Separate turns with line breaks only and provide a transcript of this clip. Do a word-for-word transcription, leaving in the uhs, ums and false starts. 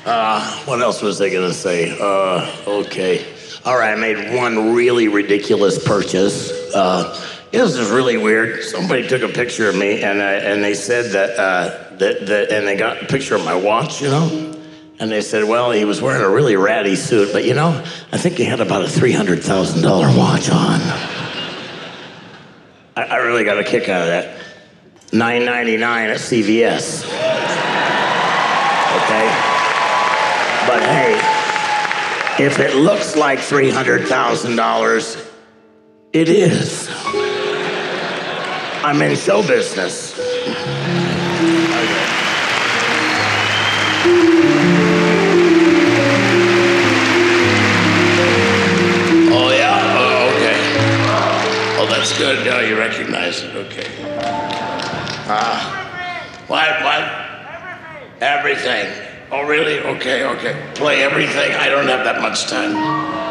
Uh, what else was I gonna say? Uh, okay. All right, I made one really ridiculous purchase. Uh, this is really weird. Somebody took a picture of me, and uh, and they said that, uh, that that, and they got a picture of my watch, you know. And they said, well, he was wearing a really ratty suit, but you know, I think he had about a three hundred thousand dollar watch on. I, I really got a kick out of that. nine ninety-nine at C V S. Okay? But hey, if it looks like three hundred thousand dollars, it is. I'm in show business. Oh, yeah? Oh, okay. Oh, that's good. Oh, you recognize it. Okay. Uh, what? What? Everything. Everything. Oh, really? Okay, okay. Play everything. I don't have that much time.